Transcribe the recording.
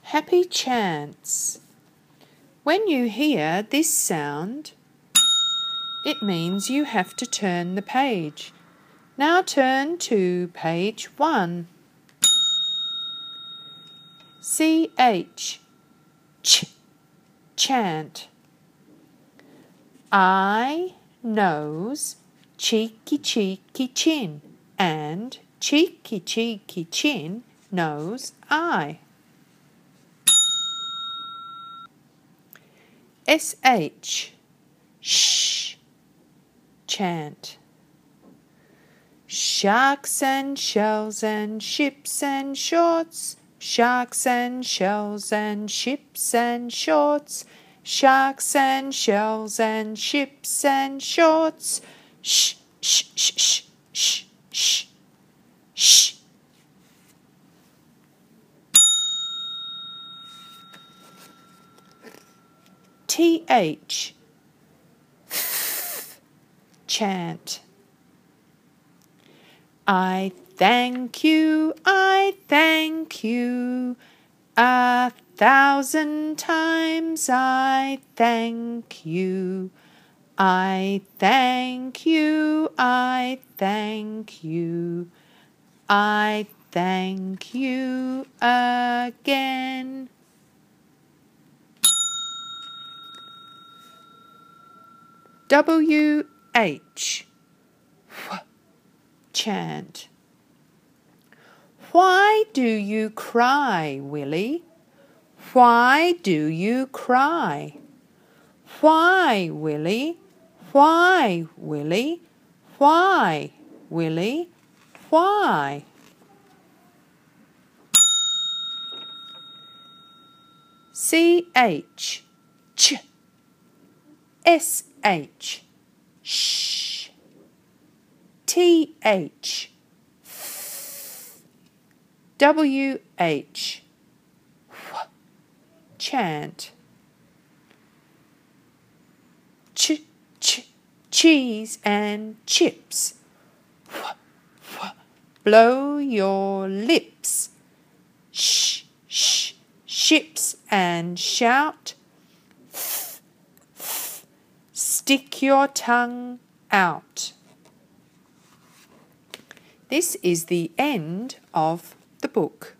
Happy chance. When you hear this sound, it means you have to turn the page. Now turn to page 1. CH, chant. I, nose, cheeky cheeky chin, and cheeky cheeky chin, nose, I. SH, shh, chant. Sharks and shells and ships and shorts, sharks and shells and ships and shorts, sharks and shells and ships and shorts. Shh, shh, shh, shh, shh, shh, shh. TH, chant. I thank you, I thank you, 1,000 times I thank you. I thank you, I thank you, I thank you again. WH, chant. Why do you cry, Willie? Why do you cry? Why, Willie? Why, Willie? Why, Willie? Why? CH, SH, shh. TH, WH, chant. Cheese and chips. Blow your lips. Shh, shh, ships and shout. Stick your tongue out. This is the end of the book.